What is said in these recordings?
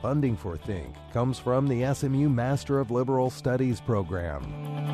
Funding for Think comes from the SMU Master of Liberal Studies program.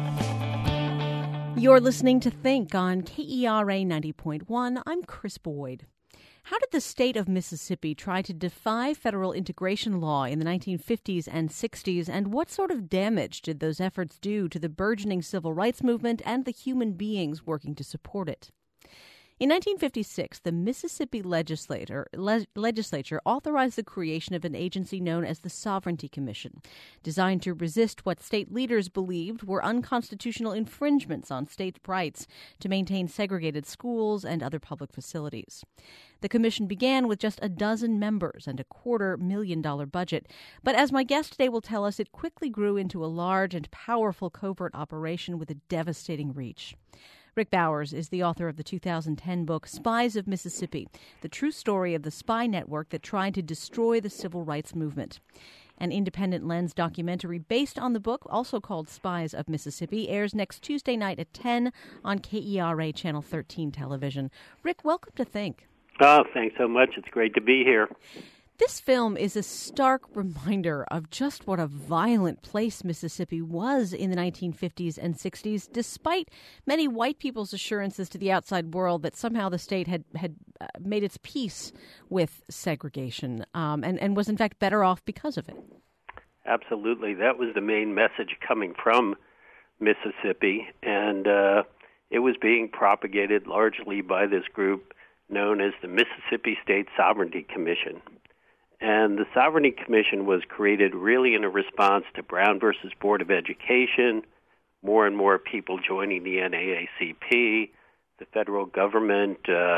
You're listening to Think on KERA 90.1. I'm Chris Boyd. How did the state of Mississippi try to defy federal integration law in the 1950s and 60s, and what sort of damage did those efforts do to the burgeoning civil rights movement and the human beings working to support it? In 1956, the Mississippi legislature authorized the creation of an agency known as the Sovereignty Commission, designed to resist what state leaders believed were unconstitutional infringements on state rights to maintain segregated schools and other public facilities. The commission began with just a dozen members and a $250,000 budget, but as my guest today will tell us, it quickly grew into a large and powerful covert operation with a devastating reach. Rick Bowers is the author of the 2010 book Spies of Mississippi, the true story of the spy network that tried to destroy the civil rights movement. An Independent Lens documentary based on the book, also called Spies of Mississippi, airs next Tuesday night at 10 on KERA Channel 13 television. Rick, welcome to Think. Oh, thanks so much. It's great to be here. This film is a stark reminder of just what a violent place Mississippi was in the 1950s and 60s, despite many white people's assurances to the outside world that somehow the state had made its peace with segregation and was in fact better off because of it. Absolutely. That was the main message coming from Mississippi, and it was being propagated largely by this group known as the Mississippi State Sovereignty Commission. And the Sovereignty Commission was created really in a response to Brown versus Board of Education, more and more people joining the NAACP, the federal government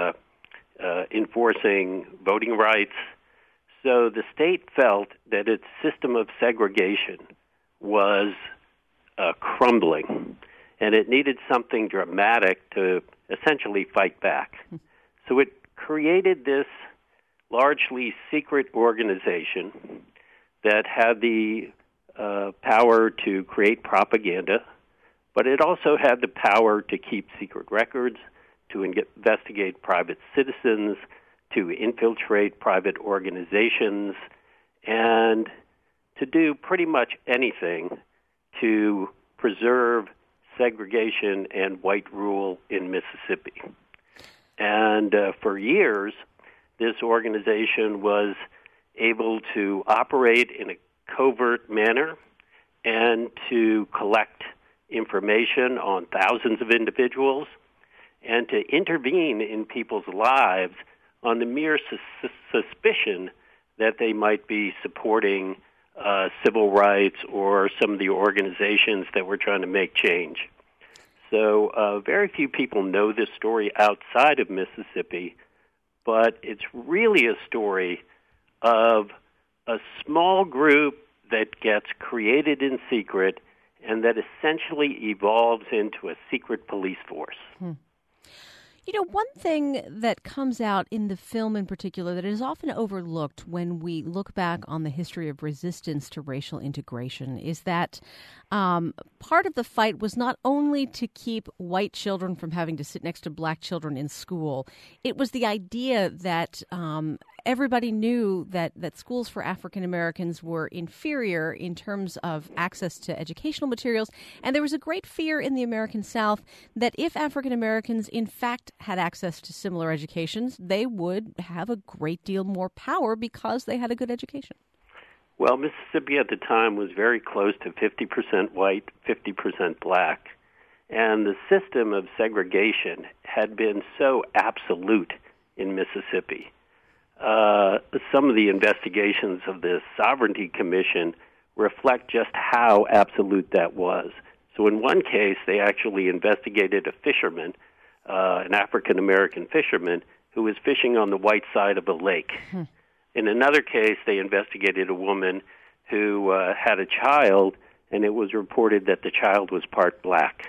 enforcing voting rights. So the state felt that its system of segregation was crumbling, and it needed something dramatic to essentially fight back. So it created this largely secret organization that had the power to create propaganda, but it also had the power to keep secret records, to investigate private citizens, to infiltrate private organizations, and to do pretty much anything to preserve segregation and white rule in Mississippi. And for years, this organization was able to operate in a covert manner and to collect information on thousands of individuals and to intervene in people's lives on the mere suspicion that they might be supporting civil rights or some of the organizations that were trying to make change. So very few people know this story outside of Mississippi, but it's really a story of a small group that gets created in secret and that essentially evolves into a secret police force. You know, one thing that comes out in the film in particular that is often overlooked when we look back on the history of resistance to racial integration is that part of the fight was not only to keep white children from having to sit next to black children in school. It was the idea that everybody knew that schools for African Americans were inferior in terms of access to educational materials, and there was a great fear in the American South that if African Americans in fact had access to similar educations, they would have a great deal more power because they had a good education. Well, Mississippi at the time was very close to 50% white, 50% black, and the system of segregation had been so absolute in Mississippi. Some of the investigations of the Sovereignty Commission reflect just how absolute that was. So in one case, they actually investigated a fisherman, an African-American fisherman, who was fishing on the white side of a lake. In another case, they investigated a woman who had a child, and it was reported that the child was part black.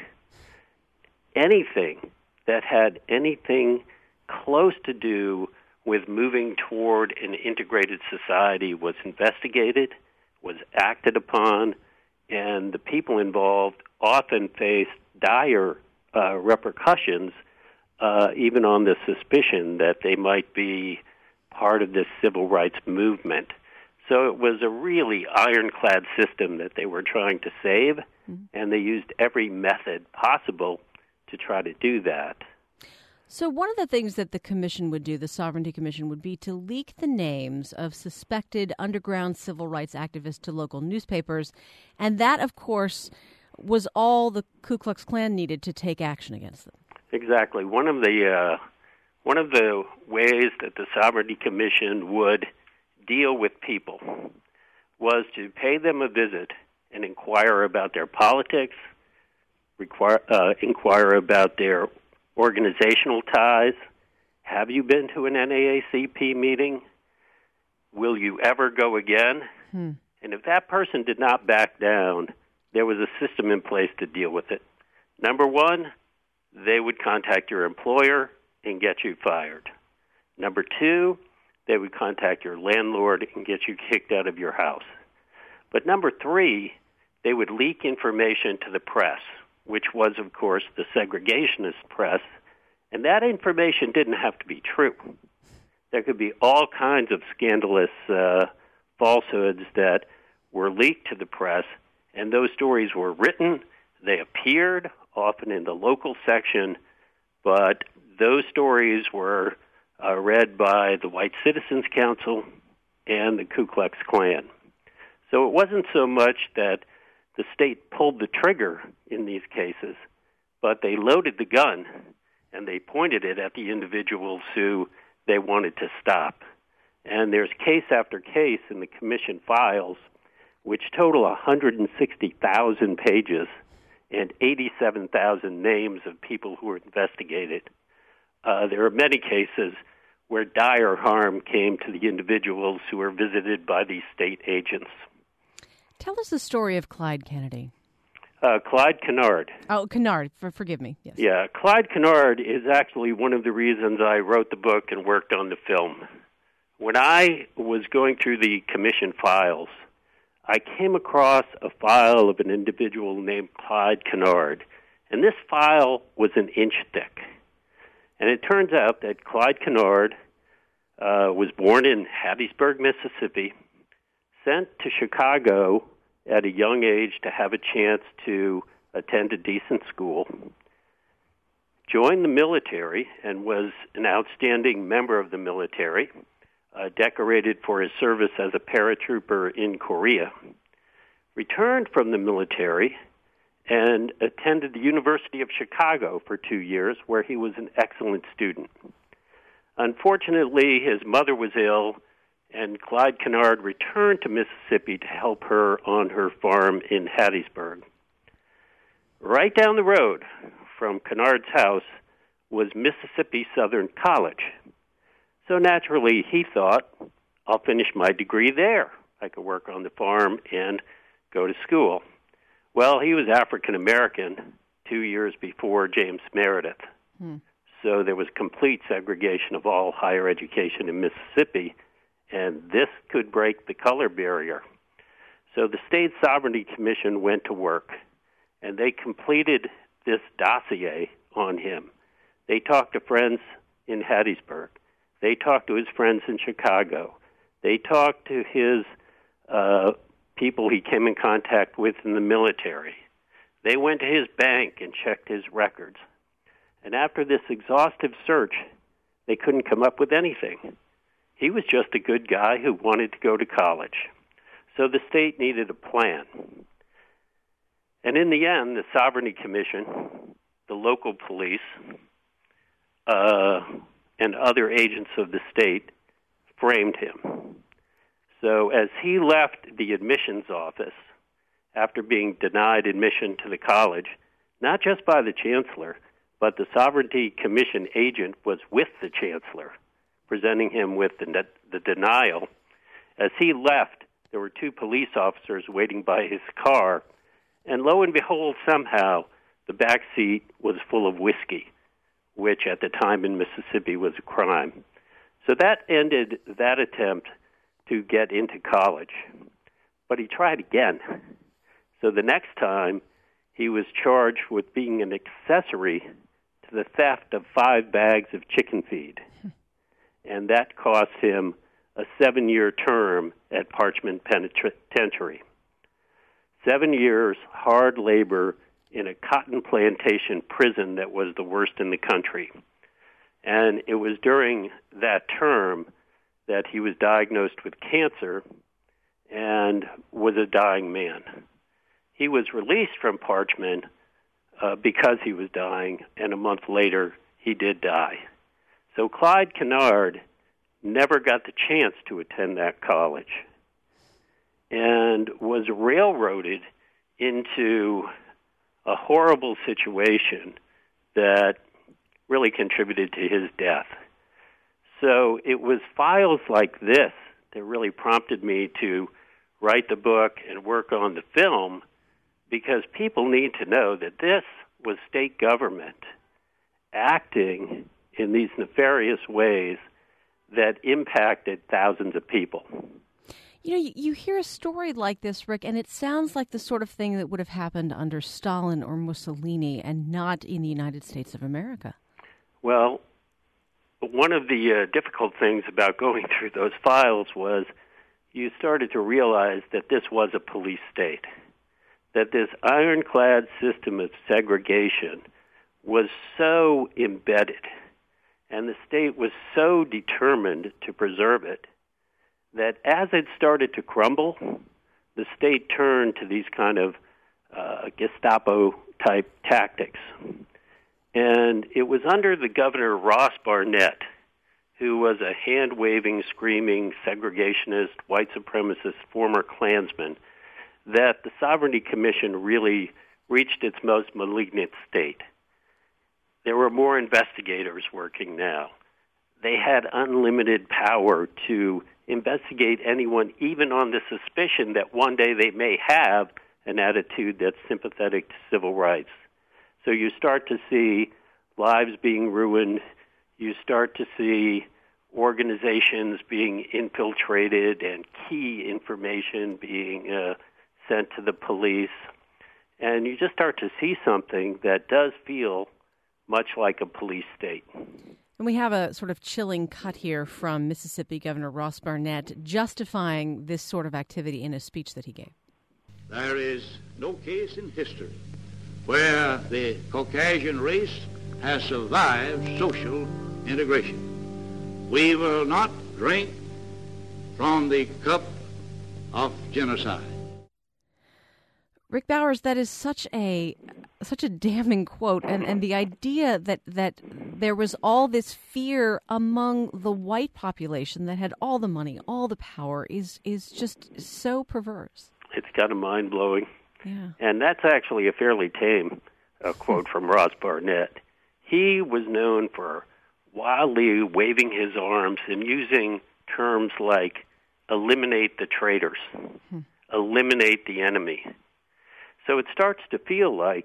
Anything that had anything close to do with moving toward an integrated society was investigated, was acted upon, and the people involved often faced dire repercussions, even on the suspicion that they might be part of this civil rights movement. So it was a really ironclad system that they were trying to save, and they used every method possible to try to do that. So one of the things that the commission would do, the Sovereignty Commission, would be to leak the names of suspected underground civil rights activists to local newspapers, and that, of course, was all the Ku Klux Klan needed to take action against them. Exactly. One of the ways that the Sovereignty Commission would deal with people was to pay them a visit and inquire about their politics, inquire about their organizational ties. Have you been to an NAACP meeting? Will you ever go again? And if that person did not back down, there was a system in place to deal with it. Number one, they would contact your employer and get you fired. Number two, they would contact your landlord and get you kicked out of your house. But number three, they would leak information to the press, which was, of course, the segregationist press, and that information didn't have to be true. There could be all kinds of scandalous falsehoods that were leaked to the press, and those stories were written, they appeared, often in the local section, but those stories were read by the White Citizens Council and the Ku Klux Klan. So it wasn't so much that the state pulled the trigger in these cases, but they loaded the gun and they pointed it at the individuals who they wanted to stop. And there's case after case in the commission files, which total 160,000 pages and 87,000 names of people who were investigated. There are many cases where dire harm came to the individuals who were visited by these state agents. Tell us the story of Clyde Kennedy. Clyde Kennard. Oh, Kennard. Forgive me. Yes. Yeah, Clyde Kennard is actually one of the reasons I wrote the book and worked on the film. When I was going through the commission files, I came across a file of an individual named Clyde Kennard, and this file was an inch thick. And it turns out that Clyde Kennard was born in Hattiesburg, Mississippi, sent to Chicago at a young age to have a chance to attend a decent school, joined the military and was an outstanding member of the military, decorated for his service as a paratrooper in Korea, returned from the military and attended the University of Chicago for 2 years, where he was an excellent student. Unfortunately, his mother was ill, and Clyde Kennard returned to Mississippi to help her on her farm in Hattiesburg. Right down the road from Kennard's house was Mississippi Southern College. So naturally, he thought, I'll finish my degree there. I could work on the farm and go to school. Well, he was African American 2 years before James Meredith. So there was complete segregation of all higher education in Mississippi, and this could break the color barrier. So the State Sovereignty Commission went to work, and they completed this dossier on him. They talked to friends in Hattiesburg. They talked to his friends in Chicago. They talked to his people he came in contact with in the military. They went to his bank and checked his records. And after this exhaustive search, they couldn't come up with anything. He was just a good guy who wanted to go to college. So the state needed a plan. And in the end, the Sovereignty Commission, the local police, and other agents of the state framed him. So as he left the admissions office after being denied admission to the college, not just by the chancellor, but the Sovereignty Commission agent was with the chancellor, presenting him with the denial. As he left, there were two police officers waiting by his car, and lo and behold, somehow, the back seat was full of whiskey, which at the time in Mississippi was a crime. So that ended that attempt to get into college. But he tried again. So the next time, he was charged with being an accessory to the theft of 5 bags of chicken feed. And that cost him a 7-year term at Parchman Penitentiary. 7 years hard labor in a cotton plantation prison that was the worst in the country. And it was during that term that he was diagnosed with cancer and was a dying man. He was released from Parchman because he was dying, and a month later he did die. So Clyde Kennard never got the chance to attend that college and was railroaded into a horrible situation that really contributed to his death. So it was files like this that really prompted me to write the book and work on the film, because people need to know that this was state government acting in these nefarious ways that impacted thousands of people. You know, you hear a story like this, Rick, and it sounds like the sort of thing that would have happened under Stalin or Mussolini and not in the United States of America. Well, one of the difficult things about going through those files was you started to realize that this was a police state, that this ironclad system of segregation was so embedded, and the state was so determined to preserve it, that as it started to crumble, the state turned to these kind of Gestapo-type tactics. And it was under the governor, Ross Barnett, who was a hand-waving, screaming, segregationist, white supremacist, former Klansman, that the Sovereignty Commission really reached its most malignant state. There were more investigators working now. They had unlimited power to investigate anyone, even on the suspicion that one day they may have an attitude that's sympathetic to civil rights. So you start to see lives being ruined. You start to see organizations being infiltrated and key information being sent to the police. And you just start to see something that does feel much like a police state. And we have a sort of chilling cut here from Mississippi Governor Ross Barnett justifying this sort of activity in a speech that he gave. There is no case in history where the Caucasian race has survived social integration. We will not drink from the cup of genocide. Rick Bowers, that is such a damning quote, and the idea that there was all this fear among the white population that had all the money, all the power, is just so perverse. It's kind of mind-blowing. Yeah. And that's actually a fairly tame quote from Ross Barnett. He was known for wildly waving his arms and using terms like eliminate the traitors, eliminate the enemy. So it starts to feel like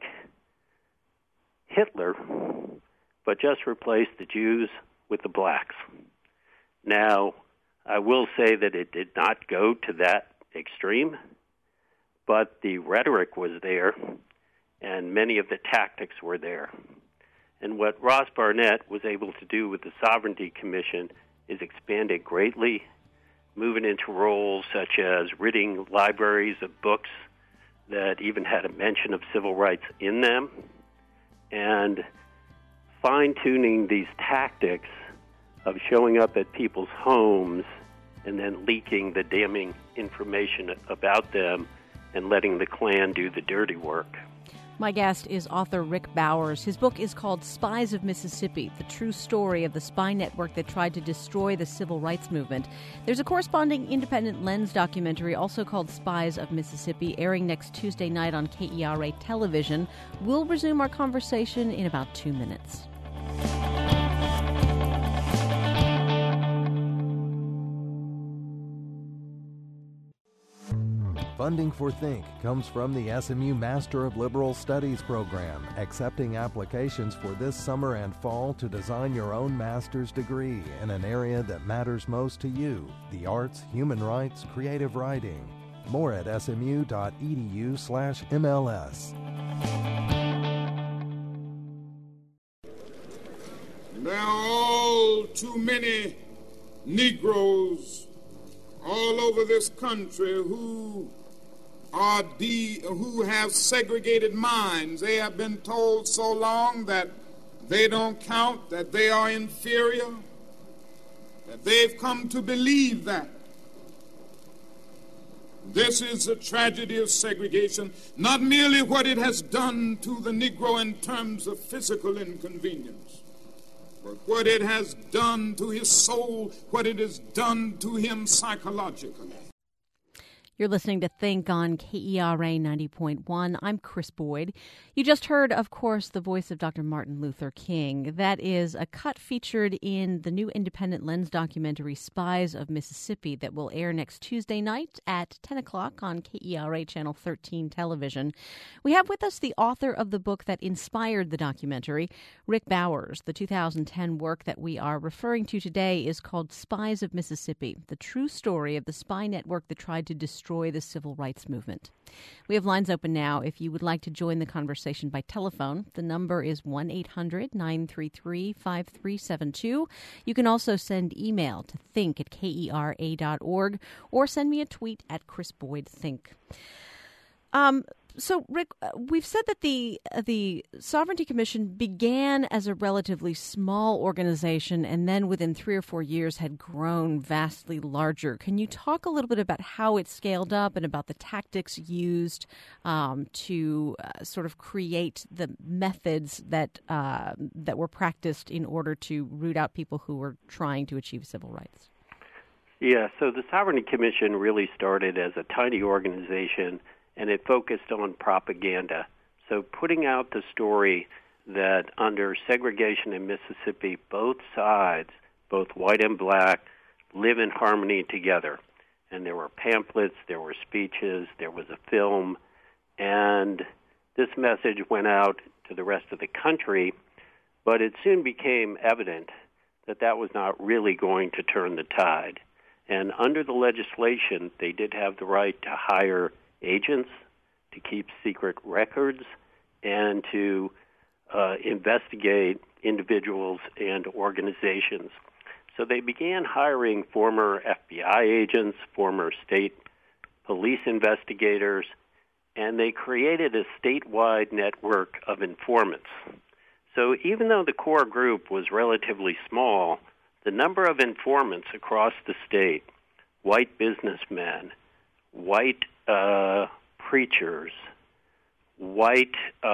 Hitler, but just replaced the Jews with the blacks. Now, I will say that it did not go to that extreme, but the rhetoric was there, and many of the tactics were there. And what Ross Barnett was able to do with the Sovereignty Commission is expand it greatly, moving into roles such as ridding libraries of books that even had a mention of civil rights in them, and fine-tuning these tactics of showing up at people's homes and then leaking the damning information about them and letting the Klan do the dirty work. My guest is author Rick Bowers. His book is called Spies of Mississippi, the true story of the spy network that tried to destroy the civil rights movement. There's a corresponding Independent Lens documentary also called Spies of Mississippi, airing next Tuesday night on KERA television. We'll resume our conversation in about 2 minutes. Funding for Think comes from the SMU Master of Liberal Studies program, accepting applications for this summer and fall to design your own master's degree in an area that matters most to you, the arts, human rights, creative writing. More at smu.edu/MLS. There are all too many Negroes all over this country who have segregated minds. They have been told so long that they don't count, that they are inferior, that they've come to believe that. This is the tragedy of segregation, not merely what it has done to the Negro in terms of physical inconvenience, but what it has done to his soul, what it has done to him psychologically. You're listening to Think on KERA 90.1. I'm Chris Boyd. You just heard, of course, the voice of Dr. Martin Luther King. That is a cut featured in the new Independent Lens documentary, Spies of Mississippi, that will air next Tuesday night at 10 o'clock on KERA Channel 13 television. We have with us the author of the book that inspired the documentary, Rick Bowers. The 2010 work that we are referring to today is called Spies of Mississippi, the true story of the spy network that tried to destroy the civil rights movement. We have lines open now if you would like to join the conversation by telephone. The number is 1-800-933-5372. You can also send email to think@kera.org or send me a tweet at Chris Boyd Think. So, Rick, we've said that the Sovereignty Commission began as a relatively small organization and then within 3 or 4 years had grown vastly larger. Can you talk a little bit about how it scaled up and about the tactics used to sort of create the methods that were practiced in order to root out people who were trying to achieve civil rights? Yeah, so the Sovereignty Commission really started as a tiny organization, and it focused on propaganda. So putting out the story that under segregation in Mississippi, both sides, both white and black, live in harmony together. And there were pamphlets, there were speeches, there was a film, and this message went out to the rest of the country, but it soon became evident that that was not really going to turn the tide. And under the legislation, they did have the right to hire agents, to keep secret records, and to investigate individuals and organizations. So they began hiring former FBI agents, former state police investigators, and they created a statewide network of informants. So even though the core group was relatively small, the number of informants across the state, white businessmen, white preachers, white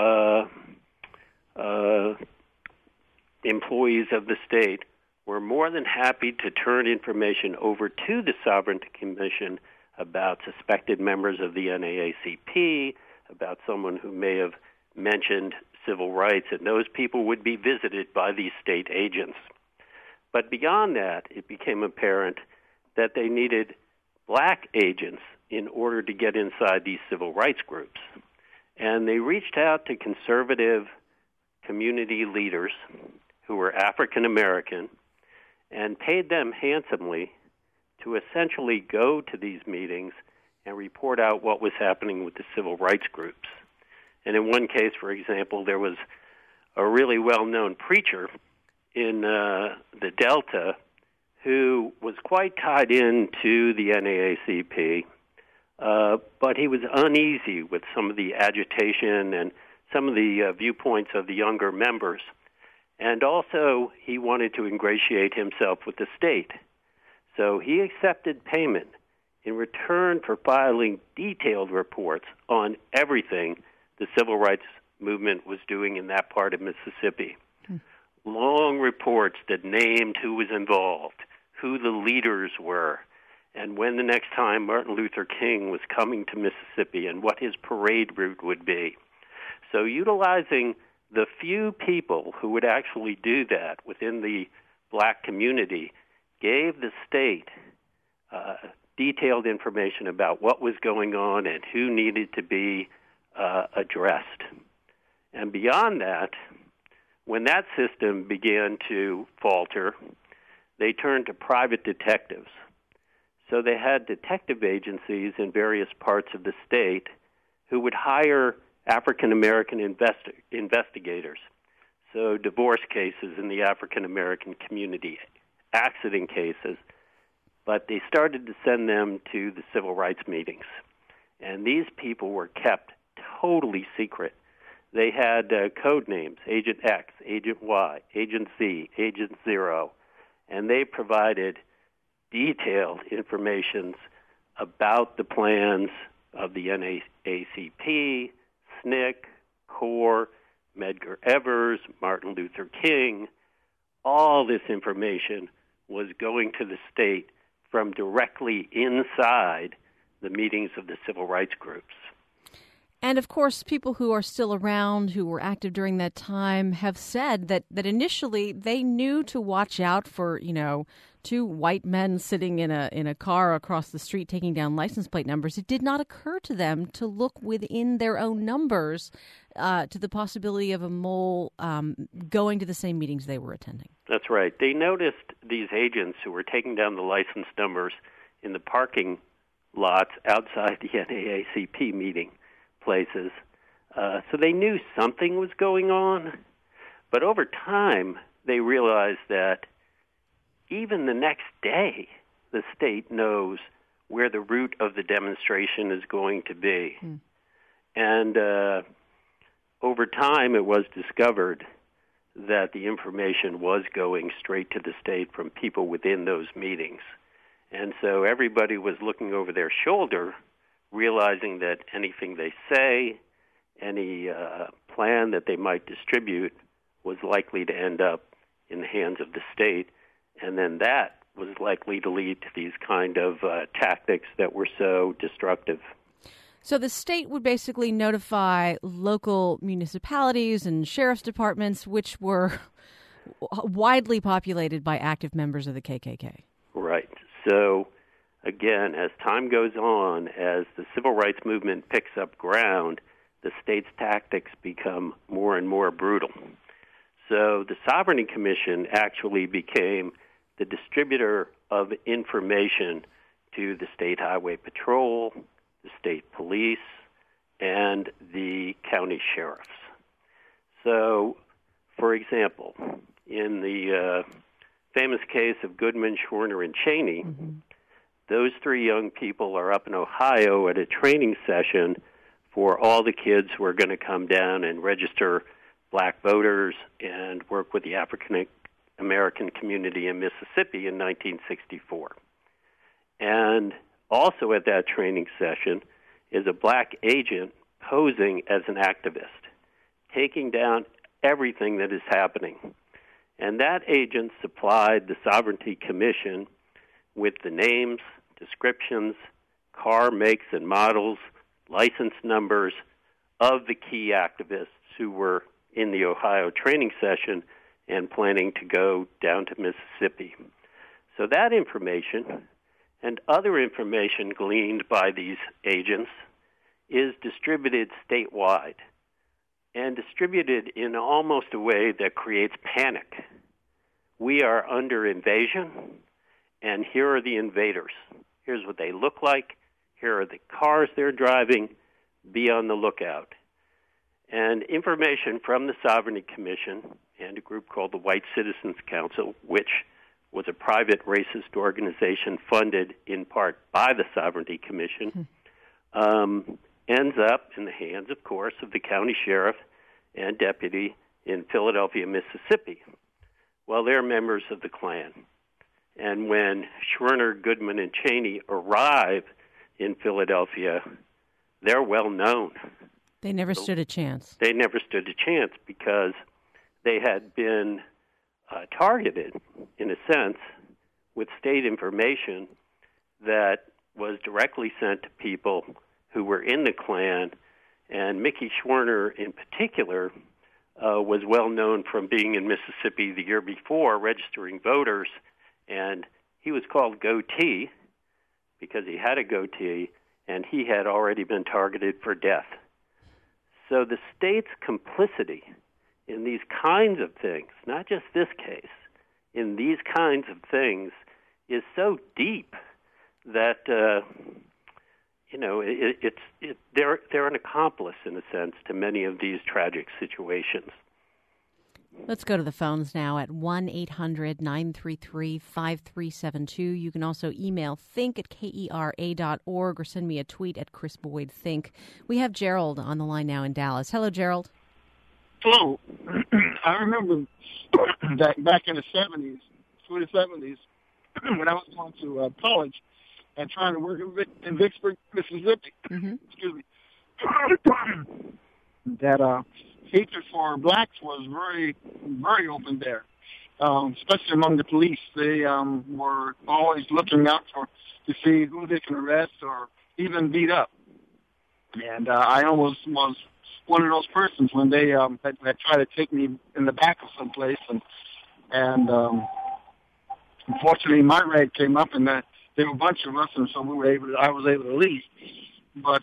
employees of the state, were more than happy to turn information over to the Sovereignty Commission about suspected members of the NAACP, about someone who may have mentioned civil rights, and those people would be visited by these state agents. But beyond that, it became apparent that they needed black agents in order to get inside these civil rights groups. And they reached out to conservative community leaders who were African American and paid them handsomely to essentially go to these meetings and report out what was happening with the civil rights groups. And in one case, for example, there was a really well-known preacher in the Delta who was quite tied into the NAACP, but he was uneasy with some of the agitation and some of the viewpoints of the younger members. And also, he wanted to ingratiate himself with the state. So he accepted payment in return for filing detailed reports on everything the civil rights movement was doing in that part of Mississippi. Long reports that named who was involved, who the leaders were, and when the next time Martin Luther King was coming to Mississippi and what his parade route would be. So utilizing the few people who would actually do that within the black community gave the state detailed information about what was going on and who needed to be addressed. And beyond that, when that system began to falter, they turned to private detectives. So they had detective agencies in various parts of the state who would hire African-American investigators. So divorce cases in the African-American community, accident cases, but they started to send them to the civil rights meetings. And these people were kept totally secret. They had code names, Agent X, Agent Y, Agent Z, Agent Zero, and they provided detailed information about the plans of the NAACP, SNCC, CORE, Medgar Evers, Martin Luther King. All this information was going to the state from directly inside the meetings of the civil rights groups. And, of course, people who are still around, who were active during that time, have said that initially they knew to watch out for, two white men sitting in a car across the street taking down license plate numbers. It did not occur to them to look within their own numbers to the possibility of a mole going to the same meetings they were attending. That's right. They noticed these agents who were taking down the license numbers in the parking lots outside the NAACP meeting places. So they knew something was going on. But over time, they realized that even the next day, the state knows where the route of the demonstration is going to be. And over time, it was discovered that the information was going straight to the state from people within those meetings. And so everybody was looking over their shoulder, realizing that anything they say, any plan that they might distribute was likely to end up in the hands of the state. And then that was likely to lead to these kind of tactics that were so destructive. So the state would basically notify local municipalities and sheriff's departments, which were widely populated by active members of the KKK. Right. So, again, as time goes on, as the civil rights movement picks up ground, the state's tactics become more and more brutal. So the Sovereignty Commission actually became the distributor of information to the State Highway Patrol, the state police, and the county sheriffs. So, for example, in the famous case of Goodman, Schwerner, and Cheney, those three young people are up in Ohio at a training session for all the kids who are going to come down and register black voters and work with the African American community in Mississippi in 1964. And also at that training session is a black agent posing as an activist, taking down everything that is happening. And that agent supplied the Sovereignty Commission with the names, descriptions, car makes and models, license numbers of the key activists who were in the Ohio training session and planning to go down to Mississippi. So that information and other information gleaned by these agents is distributed statewide and distributed in almost a way that creates panic. We are under invasion, and here are the invaders. Here's what they look like. Here are the cars they're driving. Be on the lookout. And information from the Sovereignty Commission and a group called the White Citizens Council, which was a private racist organization funded in part by the Sovereignty Commission, ends up in the hands, of course, of the county sheriff and deputy in Philadelphia, Mississippi. Well, they're members of the Klan. And when Schwerner, Goodman, and Cheney arrive in Philadelphia, they're well known. They never stood a chance. They never stood a chance because they had been targeted, in a sense, with state information that was directly sent to people who were in the Klan. And Mickey Schwerner, in particular, was well known from being in Mississippi the year before, registering voters. And he was called Goatee because he had a goatee, and he had already been targeted for death. So the state's complicity in these kinds of things, not just this case, in these kinds of things, is so deep that they're an accomplice in a sense to many of these tragic situations. Let's go to the phones now at 1-800-933-5372. You can also email think@kera.org or send me a tweet at Chris Boyd Think. We have Gerald on the line now in Dallas. Hello, Gerald. Hello. I remember that back in the 70s, through the 70s, when I was going to college and trying to work in Vicksburg, Mississippi, excuse me, that hatred for blacks was very, very open there, especially among the police. They were always looking out to see who they can arrest or even beat up. And I almost was one of those persons when they had tried to take me in the back of some place, and unfortunately my rag came up, and there were a bunch of us, and so I was able to leave. But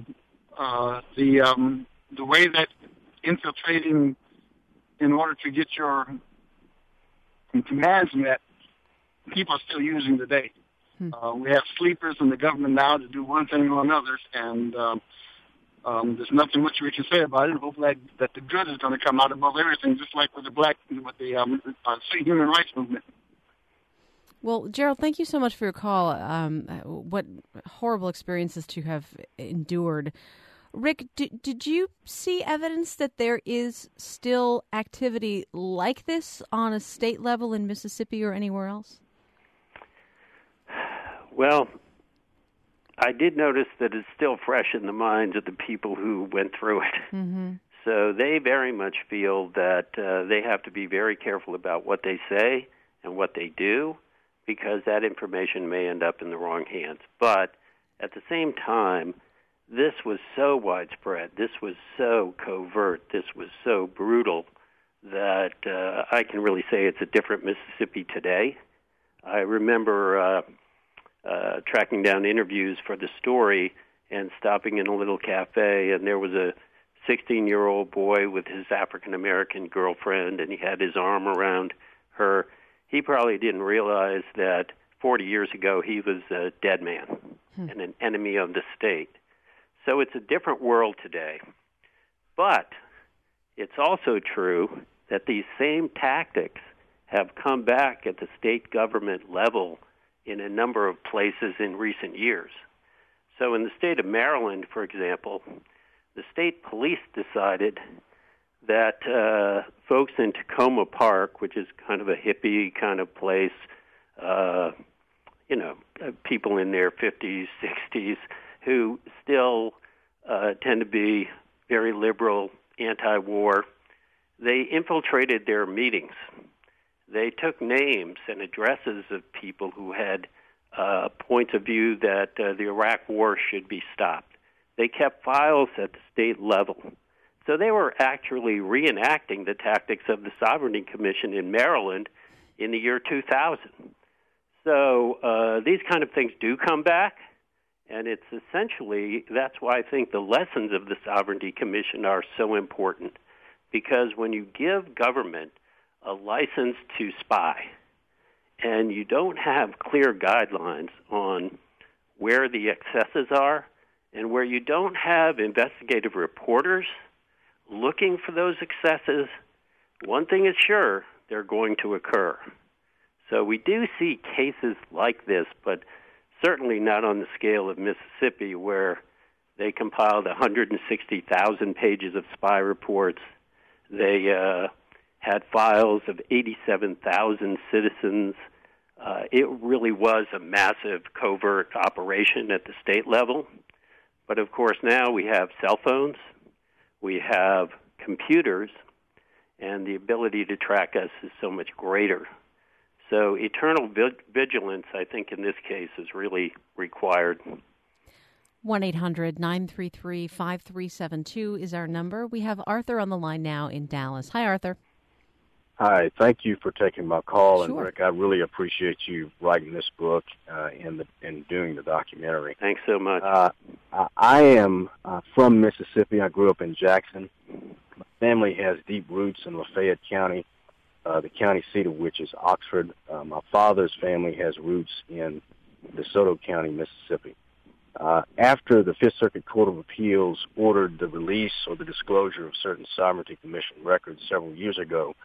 the way that infiltrating in order to get your commands met, people are still using today. We have sleepers in the government now to do one thing or another, and there's nothing much we can say about it. Hopefully that the good is going to come out above everything, just like with the human rights movement. Well, Gerald, thank you so much for your call. What horrible experiences to have endured. Rick, did you see evidence that there is still activity like this on a state level in Mississippi or anywhere else? Well, I did notice that it's still fresh in the minds of the people who went through it. Mm-hmm. So they very much feel that they have to be very careful about what they say and what they do, because that information may end up in the wrong hands. But at the same time, this was so widespread, this was so covert, this was so brutal that I can really say it's a different Mississippi today. I remember tracking down interviews for the story and stopping in a little cafe, and there was a 16-year-old boy with his African-American girlfriend, and he had his arm around her. He probably didn't realize that 40 years ago he was a dead man and an enemy of the state. So it's a different world today. But it's also true that these same tactics have come back at the state government level in a number of places in recent years. So in the state of Maryland, for example, the state police decided that folks in Tacoma Park, which is kind of a hippie kind of place, people in their 50s, 60s, who still tend to be very liberal, anti-war, they infiltrated their meetings. They took names and addresses of people who had points of view that the Iraq War should be stopped. They kept files at the state level. So they were actually reenacting the tactics of the Sovereignty Commission in Maryland in the year 2000. So these kind of things do come back, and it's essentially, that's why I think the lessons of the Sovereignty Commission are so important, because when you give government a license to spy and you don't have clear guidelines on where the excesses are, and where you don't have investigative reporters looking for those excesses, one thing is sure, they're going to occur. So we do see cases like this, but certainly not on the scale of Mississippi, where they compiled 160,000 pages of spy reports. They had files of 87,000 citizens. It really was a massive covert operation at the state level. But of course now we have cell phones, we have computers, and the ability to track us is so much greater. So eternal vigilance, I think, in this case is really required. 1-800-933-5372 is our number. We have Arthur on the line now in Dallas. Hi, Arthur. Hi, thank you for taking my call. Sure. And Rick, I really appreciate you writing this book and doing the documentary. Thanks so much. I am from Mississippi. I grew up in Jackson. My family has deep roots in Lafayette County, the county seat of which is Oxford. My father's family has roots in DeSoto County, Mississippi. After the Fifth Circuit Court of Appeals ordered the release or the disclosure of certain Sovereignty Commission records several years ago,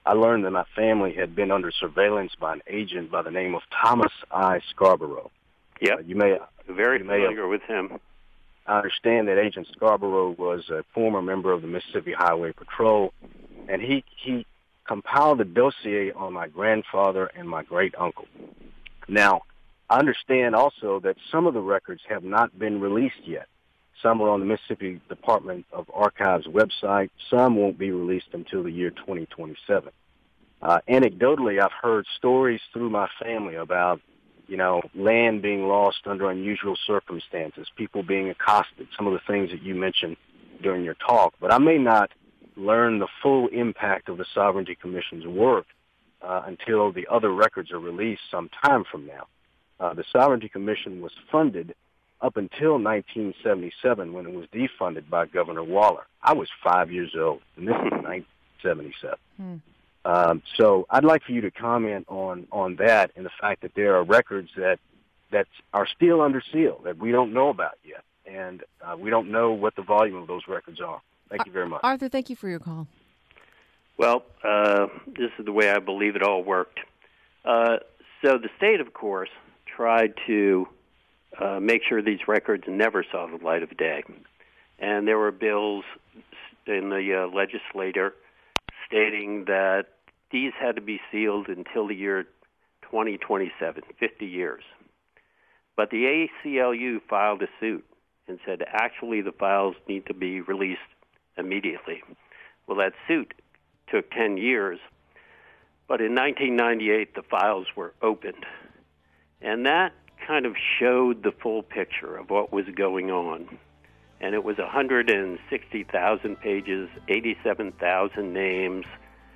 I learned that my family had been under surveillance by an agent by the name of Thomas I. Scarborough. Yep. You may Very familiar with him. I understand that Agent Scarborough was a former member of the Mississippi Highway Patrol, and he compiled a dossier on my grandfather and my great-uncle. Now, I understand also that some of the records have not been released yet. Some are on the Mississippi Department of Archives website. Some won't be released until the year 2027. Anecdotally, I've heard stories through my family about, land being lost under unusual circumstances, people being accosted, some of the things that you mentioned during your talk. But I may not learn the full impact of the Sovereignty Commission's work until the other records are released some time from now. The Sovereignty Commission was funded up until 1977 when it was defunded by Governor Waller. I was 5 years old, and this is 1977. So I'd like for you to comment on that and the fact that there are records that are still under seal that we don't know about yet, and we don't know what the volume of those records are. Thank you very much. Arthur, thank you for your call. Well, this is the way I believe it all worked. So the state, of course, tried to make sure these records never saw the light of day. And there were bills in the legislature stating that these had to be sealed until the year 2027, 50 years. But the ACLU filed a suit and said, actually, the files need to be released immediately. Well, that suit took 10 years, but in 1998, the files were opened. And that kind of showed the full picture of what was going on. And it was 160,000 pages, 87,000 names,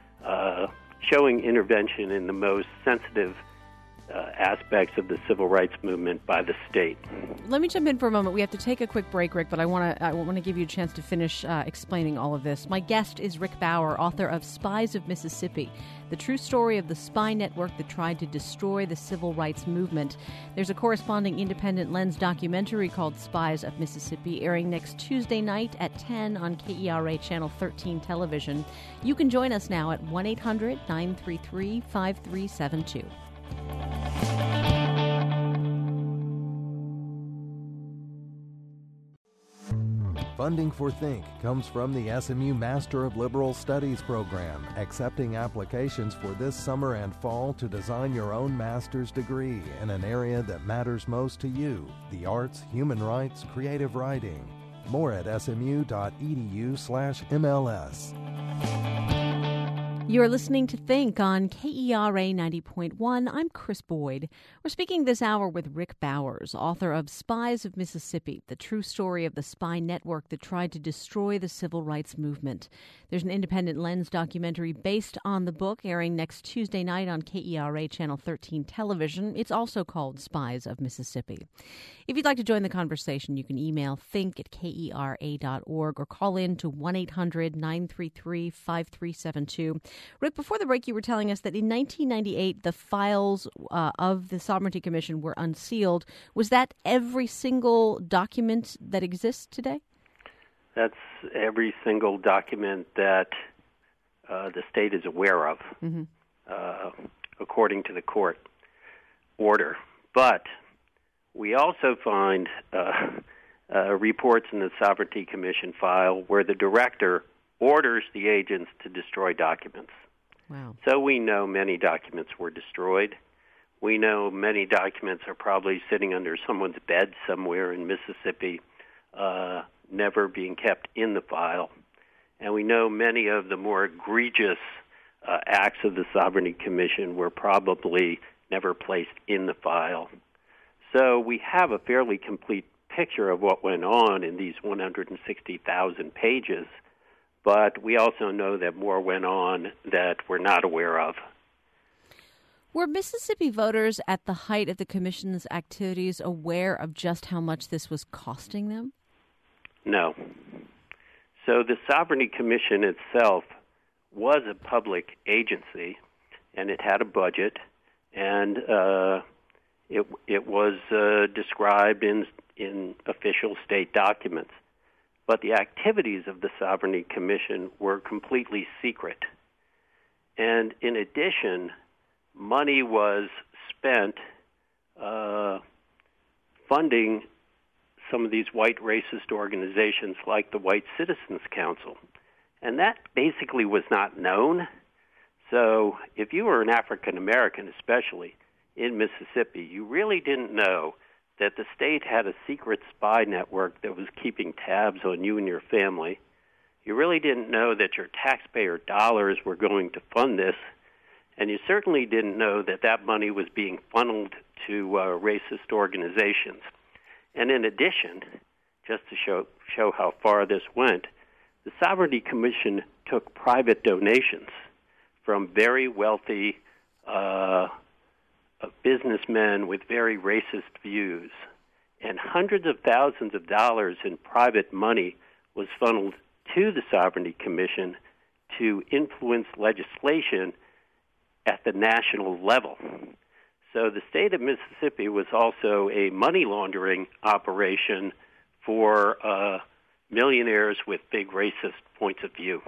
showing intervention in the most sensitive aspects of the civil rights movement by the state. Let me jump in for a moment. We have to take a quick break, Rick, but I want to give you a chance to finish explaining all of this. My guest is Rick Bauer, author of Spies of Mississippi, the true story of the spy network that tried to destroy the civil rights movement. There's a corresponding Independent Lens documentary called Spies of Mississippi, airing next Tuesday night at 10 on KERA Channel 13 television. You can join us now at 1-800-933-5372. Funding for Think comes from the SMU Master of Liberal Studies program, accepting applications for this summer and fall to design your own master's degree in an area that matters most to you, the arts, human rights, creative writing. More at smu.edu/MLS. You're listening to Think on KERA 90.1. I'm Chris Boyd. We're speaking this hour with Rick Bowers, author of Spies of Mississippi, the true story of the spy network that tried to destroy the civil rights movement. There's an Independent Lens documentary based on the book, airing next Tuesday night on KERA Channel 13 television. It's also called Spies of Mississippi. If you'd like to join the conversation, you can email think@kera.org or call in to 1-800-933-5372. Rick, before the break, you were telling us that in 1998, the files of the Sovereignty Commission were unsealed. Was that every single document that exists today? That's every single document that the state is aware of, according to the court order. But we also find reports in the Sovereignty Commission file where the director orders the agents to destroy documents. Wow. So we know many documents were destroyed. We know many documents are probably sitting under someone's bed somewhere in Mississippi, never being kept in the file. And we know many of the more egregious acts of the Sovereignty Commission were probably never placed in the file. So we have a fairly complete picture of what went on in these 160,000 pages. But we also know that more went on that we're not aware of. Were Mississippi voters at the height of the Commission's activities aware of just how much this was costing them? No. So the Sovereignty Commission itself was a public agency, and it had a budget, and it was described in official state documents. But the activities of the Sovereignty Commission were completely secret. And in addition, money was spent funding some of these white racist organizations like the White Citizens Council. And that basically was not known. So if you were an African American, especially in Mississippi, you really didn't know that the state had a secret spy network that was keeping tabs on you and your family. You really didn't know that your taxpayer dollars were going to fund this. And you certainly didn't know that that money was being funneled to racist organizations. And in addition, just to show how far this went, the Sovereignty Commission took private donations from very wealthy businessmen with very racist views. And hundreds of thousands of dollars in private money was funneled to the Sovereignty Commission to influence legislation at the national level. So the state of Mississippi was also a money laundering operation for millionaires with big racist points of view.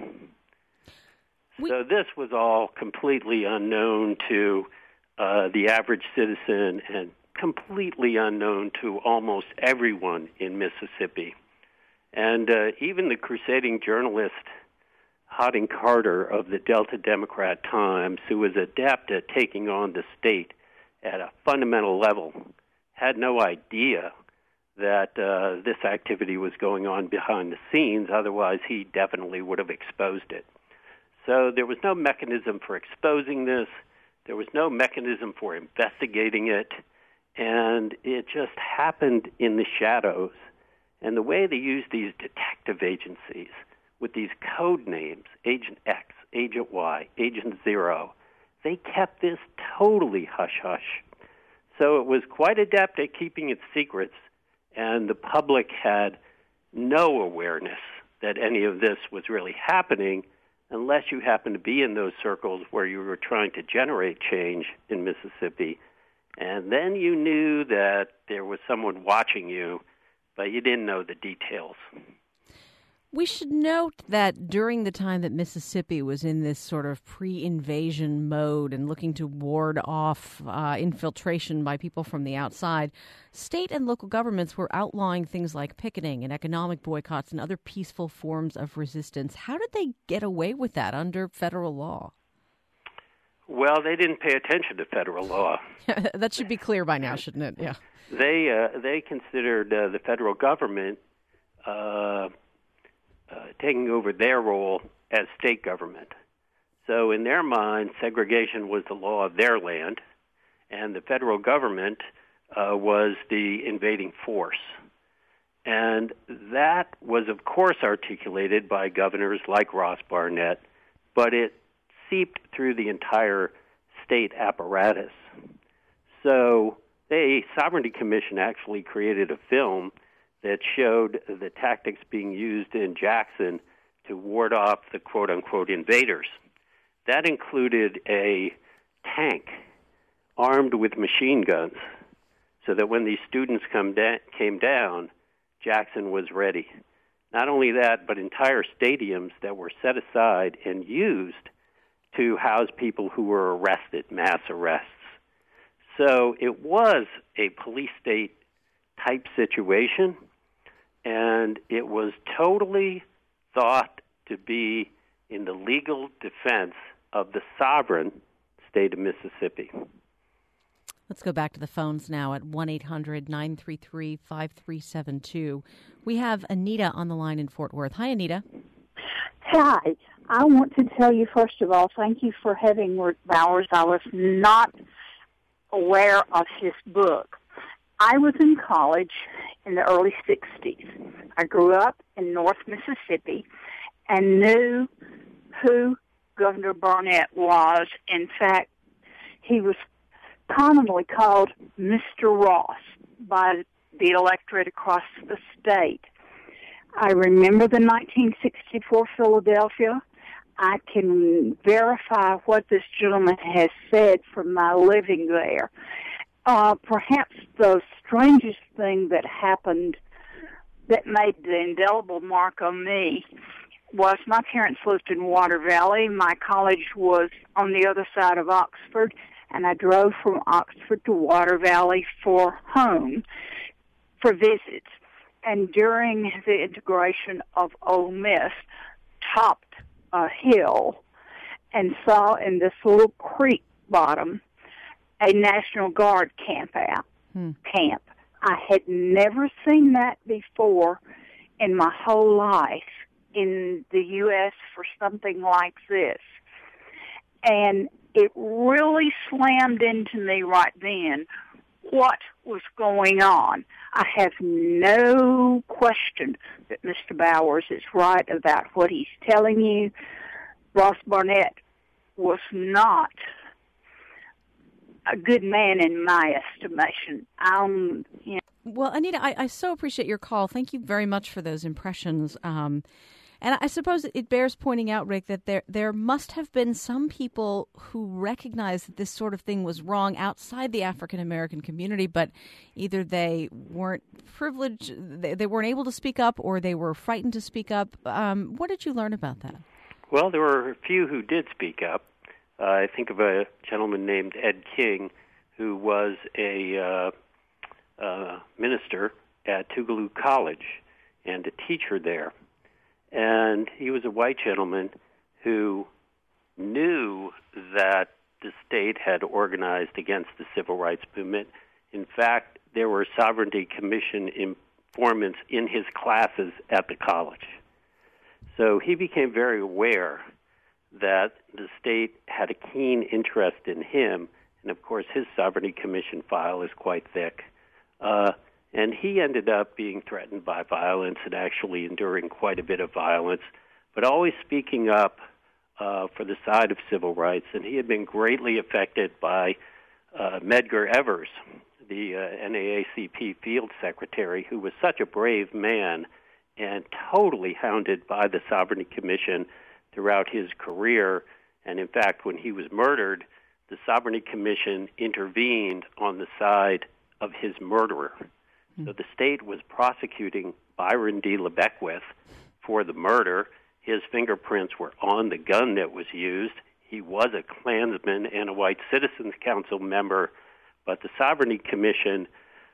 So this was all completely unknown to the average citizen and completely unknown to almost everyone in Mississippi. And even the crusading journalist Hodding Carter of the Delta Democrat Times, who was adept at taking on the state at a fundamental level, had no idea that this activity was going on behind the scenes. Otherwise, he definitely would have exposed it. So there was no mechanism for exposing this. There was no mechanism for investigating it. And it just happened in the shadows. And the way they used these detective agencies with these code names, Agent X, Agent Y, Agent Zero, they kept this totally hush-hush. So it was quite adept at keeping its secrets, and the public had no awareness that any of this was really happening unless you happened to be in those circles where you were trying to generate change in Mississippi. And then you knew that there was someone watching you, but you didn't know the details. We should note that during the time that Mississippi was in this sort of pre-invasion mode and looking to ward off infiltration by people from the outside, state and local governments were outlawing things like picketing and economic boycotts and other peaceful forms of resistance. How did they get away with that under federal law? Well, they didn't pay attention to federal law. That should be clear by now, shouldn't it? Yeah. They considered the federal government taking over their role as state government. So in their mind, segregation was the law of their land, and the federal government was the invading force. And that was, of course, articulated by governors like Ross Barnett, but it seeped through the entire state apparatus. So the Sovereignty Commission actually created a film that showed the tactics being used in Jackson to ward off the quote-unquote invaders. That included a tank armed with machine guns so that when these students came down, Jackson was ready. Not only that, but entire stadiums that were set aside and used to house people who were arrested, mass arrests. So it was a police state type situation, and it was totally thought to be in the legal defense of the sovereign state of Mississippi. Let's go back to the phones now at 1-800-933-5372. We have Anita on the line in Fort Worth. Hi, Anita. Hi. I want to tell you, first of all, thank you for having Wirt Bowers. I was not aware of his book. I was in college in the early 60s. I grew up in North Mississippi and knew who Governor Barnett was. In fact, he was commonly called Mr. Ross by the electorate across the state. I remember the 1964 Philadelphia. I can verify what this gentleman has said from my living there. Perhaps the strangest thing that happened that made the indelible mark on me was my parents lived in Water Valley. My college was on the other side of Oxford, and I drove from Oxford to Water Valley for visits. And during the integration of Ole Miss, topped a hill and saw in this little creek bottom a National Guard camp. I had never seen that before in my whole life in the U.S. for something like this. And it really slammed into me right then what was going on. I have no question that Mr. Bowers is right about what he's telling you. Ross Barnett was not a good man in my estimation. Well, Anita, I so appreciate your call. Thank you very much for those impressions. And I suppose it bears pointing out, Rick, that there must have been some people who recognized that this sort of thing was wrong outside the African-American community, but either they weren't privileged, they weren't able to speak up, or they were frightened to speak up. What did you learn about that? Well, there were a few who did speak up. I think of a gentleman named Ed King, who was a minister at Tougaloo College and a teacher there. And he was a white gentleman who knew that the state had organized against the civil rights movement. In fact, there were Sovereignty Commission informants in his classes at the college. So he became very aware that the state had a keen interest in him, and of course his Sovereignty Commission file is quite thick. And he ended up being threatened by violence and actually enduring quite a bit of violence, but always speaking up for the side of civil rights. And he had been greatly affected by Medgar Evers, the NAACP field secretary, who was such a brave man and totally hounded by the Sovereignty Commission throughout his career. And in fact, when he was murdered, the Sovereignty Commission intervened on the side of his murderer. So the state was prosecuting Byron D. LeBeckwith for the murder. His fingerprints were on the gun that was used. He was a Klansman and a White Citizens Council member, but the Sovereignty Commission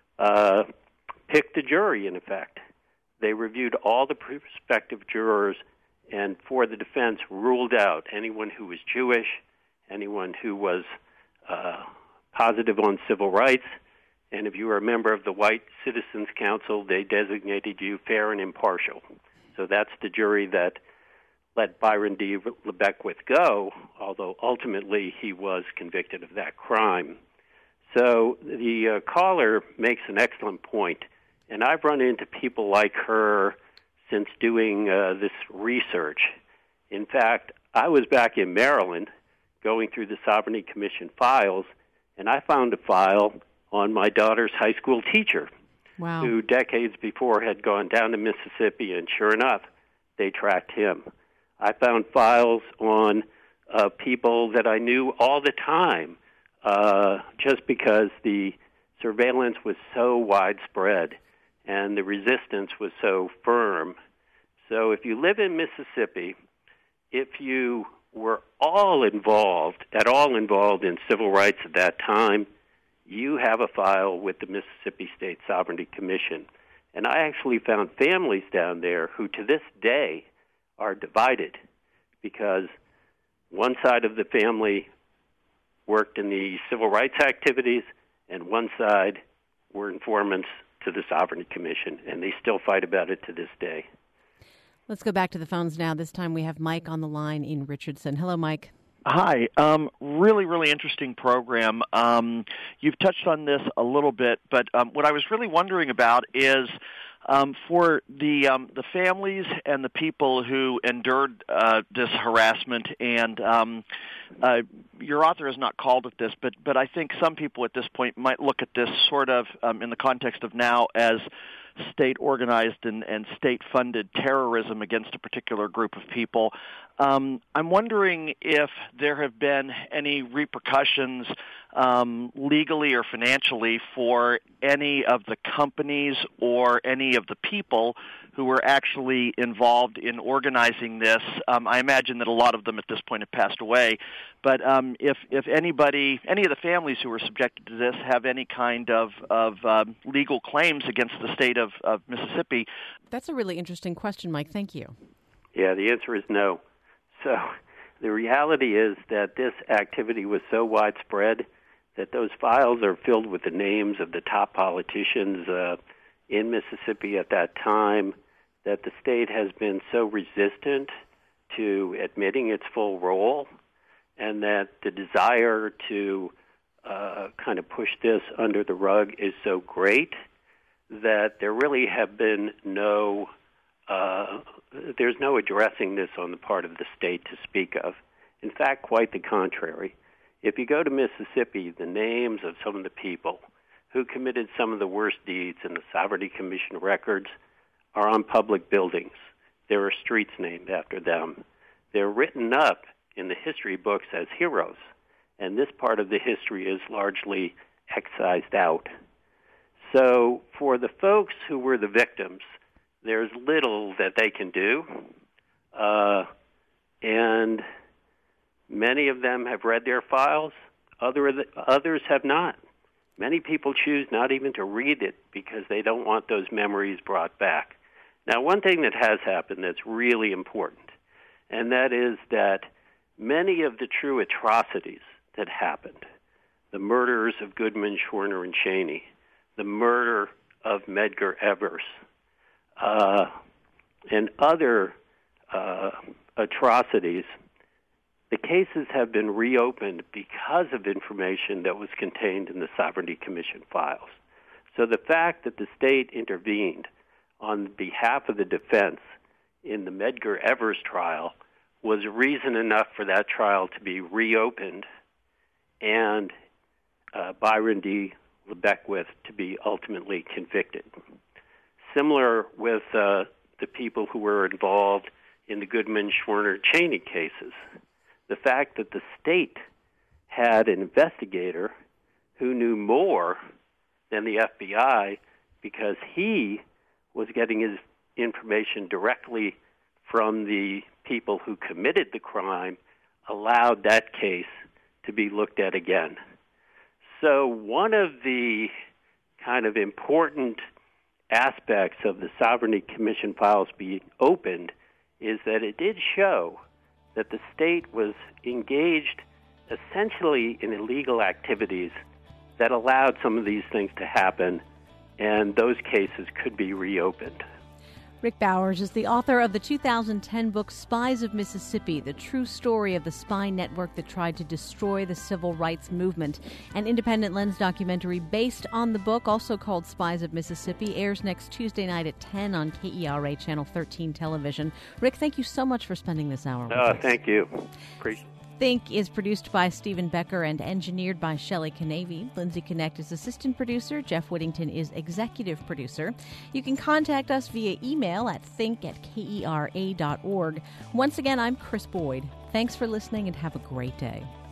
picked a jury, in effect. They reviewed all the prospective jurors and, for the defense, ruled out anyone who was Jewish, anyone who was positive on civil rights. And if you were a member of the White Citizens Council, they designated you fair and impartial. So that's the jury that let Byron D. LeBeckwith go, although ultimately he was convicted of that crime. So the caller makes an excellent point, and I've run into people like her since doing this research. In fact, I was back in Maryland going through the Sovereignty Commission files, and I found a file on my daughter's high school teacher, wow, who decades before had gone down to Mississippi, and sure enough, they tracked him. I found files on people that I knew all the time, just because the surveillance was so widespread and the resistance was so firm. So if you live in Mississippi, if you were at all involved in civil rights at that time, you have a file with the Mississippi State Sovereignty Commission. And I actually found families down there who to this day are divided because one side of the family worked in the civil rights activities and one side were informants to the Sovereignty Commission, and they still fight about it to this day. Let's go back to the phones now. This time we have Mike on the line in Richardson. Hello, Mike. Hi. Really, really interesting program. You've touched on this a little bit, but what I was really wondering about is for the families and the people who endured this harassment, and your author has not called it this, but I think some people at this point might look at this sort of in the context of now as state-organized and state-funded terrorism against a particular group of people. I'm wondering if there have been any repercussions legally or financially for any of the companies or any of the people who were actually involved in organizing this. I imagine that a lot of them at this point have passed away, but if anybody, any of the families who were subjected to this have any kind of legal claims against the state of Mississippi. That's a really interesting question, Mike. Thank you. Yeah, the answer is no. So the reality is that this activity was so widespread that those files are filled with the names of the top politicians in Mississippi at that time, that the state has been so resistant to admitting its full role, and that the desire to kind of push this under the rug is so great that there really have been there's no addressing this on the part of the state to speak of. In fact, quite the contrary. If you go to Mississippi, the names of some of the people who committed some of the worst deeds in the Sovereignty Commission records are on public buildings. There are streets named after them. They're written up in the history books as heroes, and this part of the history is largely excised out. So for the folks who were the victims, there's little that they can do, and many of them have read their files. Others have not. Many people choose not even to read it because they don't want those memories brought back. Now, one thing that has happened that's really important, and that is that many of the true atrocities that happened, the murders of Goodman, Schwerner, and Cheney, the murder of Medgar Evers, and other atrocities, the cases have been reopened because of information that was contained in the Sovereignty Commission files. So the fact that the state intervened on behalf of the defense in the Medgar Evers trial was reason enough for that trial to be reopened and Byron D. LeBeckwith to be ultimately convicted. Similar with the people who were involved in the Goodman, Schwerner, Cheney cases. The fact that the state had an investigator who knew more than the FBI because he was getting his information directly from the people who committed the crime allowed that case to be looked at again. So one of the kind of important aspects of the Sovereignty Commission files being opened is that it did show that the state was engaged essentially in illegal activities that allowed some of these things to happen, and those cases could be reopened. Rick Bowers is the author of the 2010 book Spies of Mississippi, the true story of the spy network that tried to destroy the civil rights movement. An Independent Lens documentary based on the book, also called Spies of Mississippi, airs next Tuesday night at 10 on KERA Channel 13 television. Rick, thank you so much for spending this hour with us. Thank you. Appreciate it. Think is produced by Stephen Becker and engineered by Shelley Canavy. Lindsay Connect is assistant producer. Jeff Whittington is executive producer. You can contact us via email at think@kera.org. Once again, I'm Chris Boyd. Thanks for listening and have a great day.